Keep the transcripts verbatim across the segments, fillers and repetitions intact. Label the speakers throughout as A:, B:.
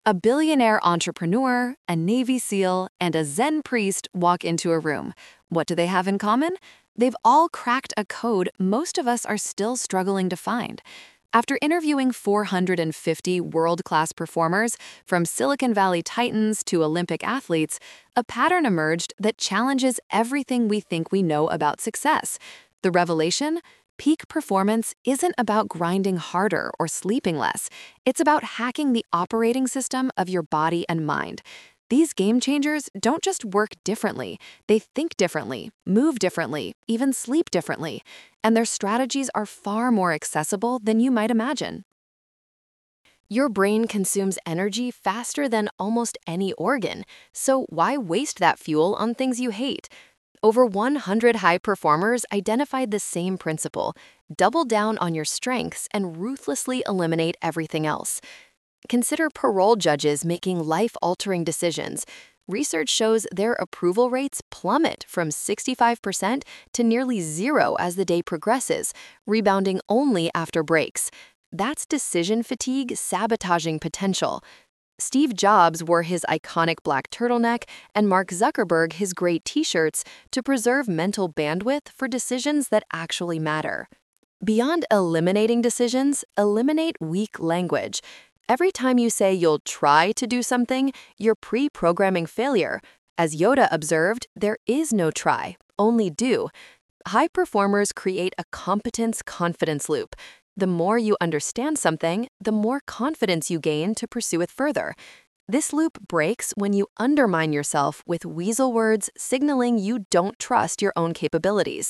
A: A billionaire entrepreneur, a Navy SEAL, and a Zen priest walk into a room. What do they have in common? They've all cracked a code most of us are still struggling to find. After interviewing four hundred fifty world-class performers, from Silicon Valley titans to Olympic athletes, a pattern emerged that challenges everything we think we know about success. The revelation? Peak performance isn't about grinding harder or sleeping less. It's about hacking the operating system of your body and mind. These game changers don't just work differently, they think differently, move differently, even sleep differently, and their strategies are far more accessible than you might imagine. Your brain consumes energy faster than almost any organ, so why waste that fuel on things you hate? Over one hundred high performers identified the same principle: double down on your strengths and ruthlessly eliminate everything else. Consider parole judges making life-altering decisions. Research shows their approval rates plummet from sixty-five percent to nearly zero as the day progresses, rebounding only after breaks. That's decision fatigue sabotaging potential. Steve Jobs wore his iconic black turtleneck and Mark Zuckerberg his great t-shirts to preserve mental bandwidth for decisions that actually matter. Beyond eliminating decisions, eliminate weak language. Every time you say you'll try to do something, you're pre-programming failure. As Yoda observed, there is no try, only do. High performers create a competence-confidence loop. The more you understand something, the more confidence you gain to pursue it further. This loop breaks when you undermine yourself with weasel words signaling you don't trust your own capabilities.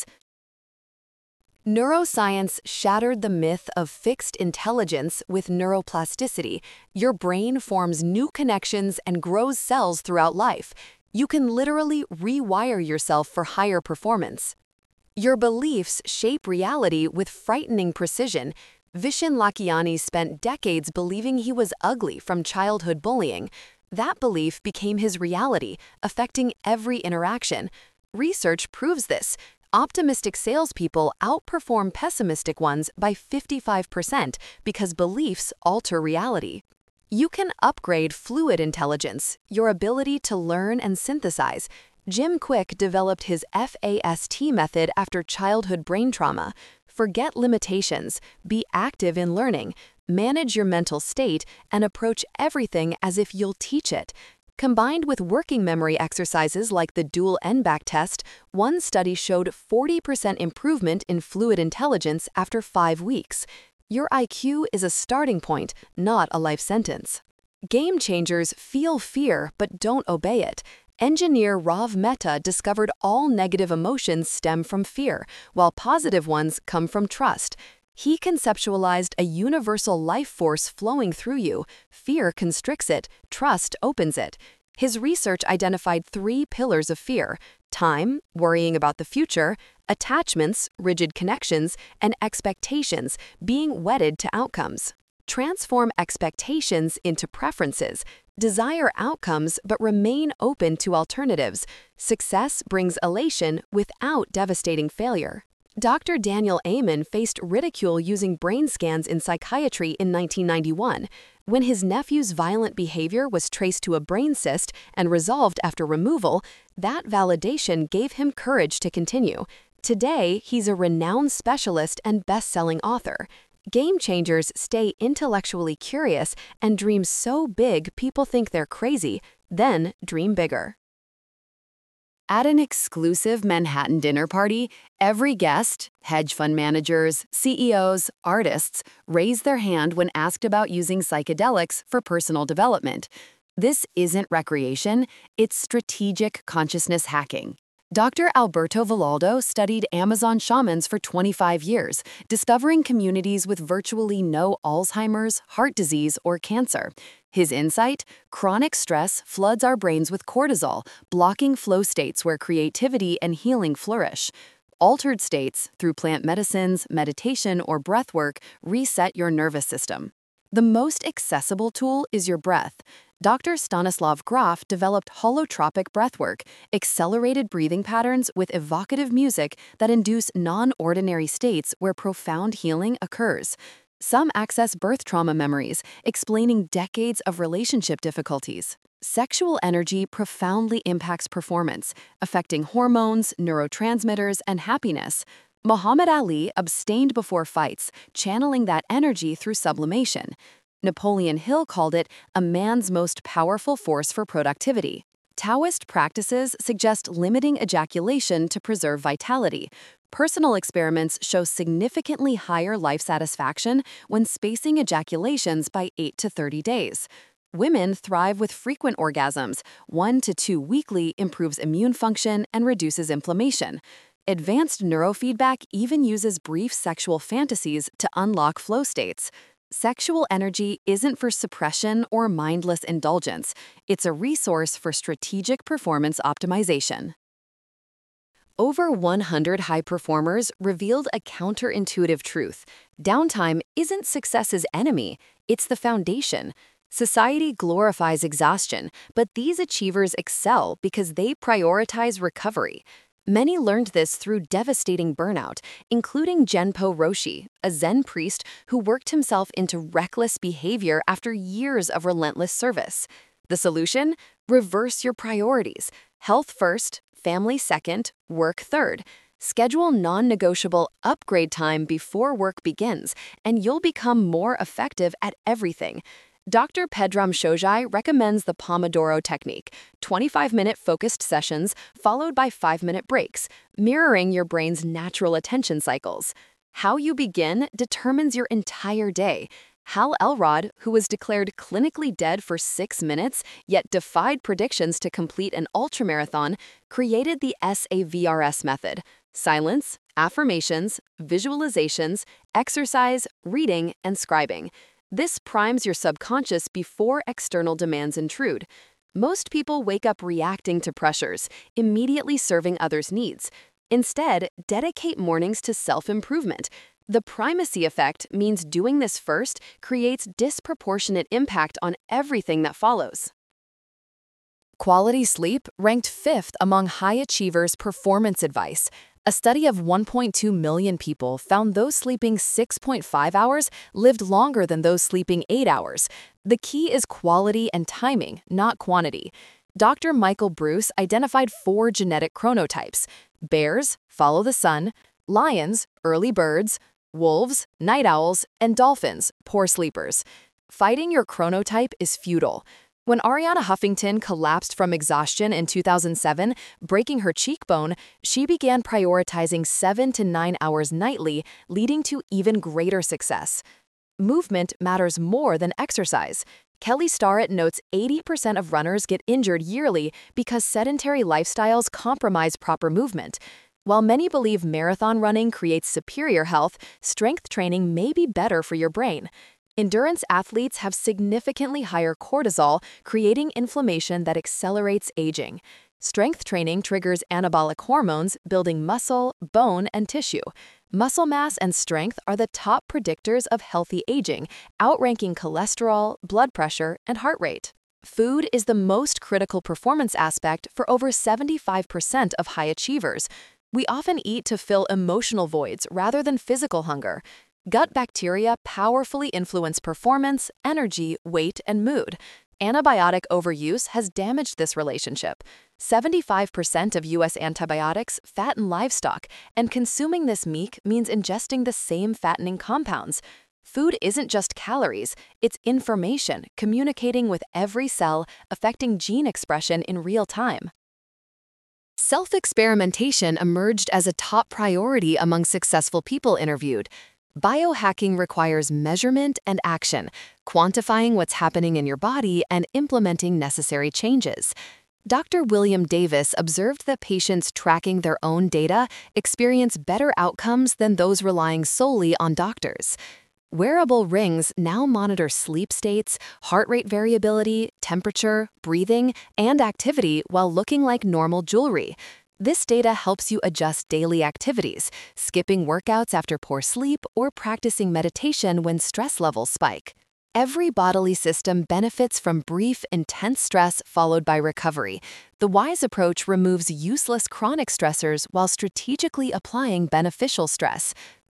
A: Neuroscience shattered the myth of fixed intelligence with neuroplasticity. Your brain forms new connections and grows cells throughout life. You can literally rewire yourself for higher performance. Your beliefs shape reality with frightening precision. Vishen Lakhiani spent decades believing he was ugly from childhood bullying. That belief became his reality, affecting every interaction. Research proves this. Optimistic salespeople outperform pessimistic ones by fifty-five percent because beliefs alter reality. You can upgrade fluid intelligence, your ability to learn and synthesize. Jim Kwik developed his FAST method after childhood brain trauma. Forget limitations, be active in learning, manage your mental state, and approach everything as if you'll teach it. Combined with working memory exercises like the dual N B A C test, one study showed forty percent improvement in fluid intelligence after five weeks. Your I Q is a starting point, not a life sentence. Game changers feel fear but don't obey it. Engineer Rav Mehta discovered all negative emotions stem from fear, while positive ones come from trust. He conceptualized a universal life force flowing through you. Fear constricts it, trust opens it. His research identified three pillars of fear: time, worrying about the future; attachments, rigid connections; and expectations, being wedded to outcomes. Transform expectations into preferences. Desire outcomes but remain open to alternatives. Success brings elation without devastating failure. Doctor Daniel Amen faced ridicule using brain scans in psychiatry in nineteen ninety-one. When his nephew's violent behavior was traced to a brain cyst and resolved after removal, that validation gave him courage to continue. Today, he's a renowned specialist and best-selling author. Game changers stay intellectually curious and dream so big people think they're crazy, then dream bigger. At an exclusive Manhattan dinner party, every guest, hedge fund managers, C E Os, artists, raised their hand when asked about using psychedelics for personal development. This isn't recreation, it's strategic consciousness hacking. Doctor Alberto Villoldo studied Amazon shamans for twenty-five years, discovering communities with virtually no Alzheimer's, heart disease, or cancer. His insight? Chronic stress floods our brains with cortisol, blocking flow states where creativity and healing flourish. Altered states, through plant medicines, meditation, or breathwork, reset your nervous system. The most accessible tool is your breath. Doctor Stanislav Grof developed holotropic breathwork, accelerated breathing patterns with evocative music that induce non-ordinary states where profound healing occurs. Some access birth trauma memories, explaining decades of relationship difficulties. Sexual energy profoundly impacts performance, affecting hormones, neurotransmitters, and happiness. Muhammad Ali abstained before fights, channeling that energy through sublimation. Napoleon Hill called it a man's most powerful force for productivity. Taoist practices suggest limiting ejaculation to preserve vitality. Personal experiments show significantly higher life satisfaction when spacing ejaculations by eight to thirty days. Women thrive with frequent orgasms. one to two weekly improves immune function and reduces inflammation. Advanced neurofeedback even uses brief sexual fantasies to unlock flow states. Sexual energy isn't for suppression or mindless indulgence. It's a resource for strategic performance optimization. Over one hundred high performers revealed a counterintuitive truth. Downtime isn't success's enemy, it's the foundation. Society glorifies exhaustion, but these achievers excel because they prioritize recovery. Many learned this through devastating burnout, including Genpo Roshi, a Zen priest who worked himself into reckless behavior after years of relentless service. The solution? Reverse your priorities. Health first, family second, work third. Schedule non-negotiable upgrade time before work begins, and you'll become more effective at everything. Doctor Pedram Shojai recommends the Pomodoro technique, twenty-five minute focused sessions followed by five minute breaks, mirroring your brain's natural attention cycles. How you begin determines your entire day. Hal Elrod, who was declared clinically dead for six minutes, yet defied predictions to complete an ultramarathon, created the S A V R S method: silence, affirmations, visualizations, exercise, reading, and scribing. This primes your subconscious before external demands intrude. Most people wake up reacting to pressures, immediately serving others' needs. Instead, dedicate mornings to self-improvement. The primacy effect means doing this first creates disproportionate impact on everything that follows. Quality sleep ranked fifth among high achievers' performance advice. A study of one point two million people found those sleeping six point five hours lived longer than those sleeping eight hours. The key is quality and timing, not quantity. Doctor Michael Bruce identified four genetic chronotypes: bears, follow the sun; lions, early birds; wolves, night owls; and dolphins, poor sleepers. Fighting your chronotype is futile. When Ariana Huffington collapsed from exhaustion in two thousand seven, breaking her cheekbone, she began prioritizing seven to nine hours nightly, leading to even greater success. Movement matters more than exercise. Kelly Starrett notes eighty percent of runners get injured yearly because sedentary lifestyles compromise proper movement. While many believe marathon running creates superior health, strength training may be better for your brain. Endurance athletes have significantly higher cortisol, creating inflammation that accelerates aging. Strength training triggers anabolic hormones, building muscle, bone, and tissue. Muscle mass and strength are the top predictors of healthy aging, outranking cholesterol, blood pressure, and heart rate. Food is the most critical performance aspect for over seventy-five percent of high achievers. We often eat to fill emotional voids rather than physical hunger. Gut bacteria powerfully influence performance, energy, weight, and mood. Antibiotic overuse has damaged this relationship. seventy-five percent of U S antibiotics fatten livestock, and consuming this meat means ingesting the same fattening compounds. Food isn't just calories, it's information communicating with every cell, affecting gene expression in real time. Self-experimentation emerged as a top priority among successful people interviewed. Biohacking requires measurement and action, quantifying what's happening in your body and implementing necessary changes. Doctor William Davis observed that patients tracking their own data experience better outcomes than those relying solely on doctors. Wearable rings now monitor sleep states, heart rate variability, temperature, breathing, and activity while looking like normal jewelry. This data helps you adjust daily activities, skipping workouts after poor sleep or practicing meditation when stress levels spike. Every bodily system benefits from brief, intense stress followed by recovery. The WISE approach removes useless chronic stressors while strategically applying beneficial stress.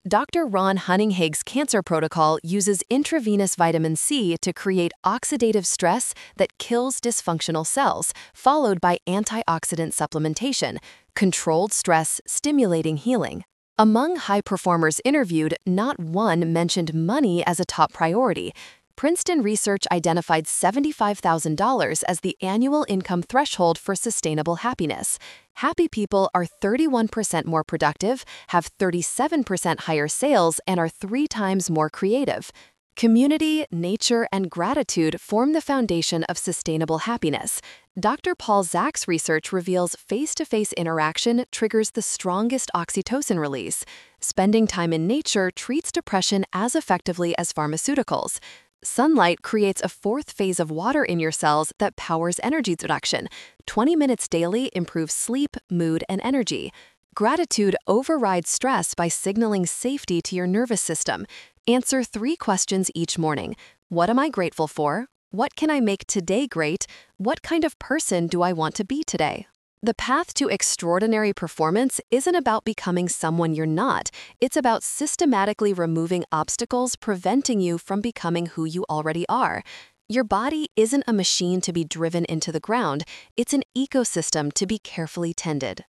A: Doctor Ron Hunninghage's cancer protocol uses intravenous vitamin C to create oxidative stress that kills dysfunctional cells, followed by antioxidant supplementation, controlled stress stimulating healing. Among high performers interviewed, not one mentioned money as a top priority. Princeton research identified seventy-five thousand dollars as the annual income threshold for sustainable happiness. Happy people are thirty-one percent more productive, have thirty-seven percent higher sales, and are three times more creative. Community, nature, and gratitude form the foundation of sustainable happiness. Doctor Paul Zak's research reveals face-to-face interaction triggers the strongest oxytocin release. Spending time in nature treats depression as effectively as pharmaceuticals. Sunlight creates a fourth phase of water in your cells that powers energy production. twenty minutes daily improves sleep, mood, and energy. Gratitude overrides stress by signaling safety to your nervous system. Answer three questions each morning. What am I grateful for? What can I make today great? What kind of person do I want to be today? The path to extraordinary performance isn't about becoming someone you're not. It's about systematically removing obstacles preventing you from becoming who you already are. Your body isn't a machine to be driven into the ground. It's an ecosystem to be carefully tended.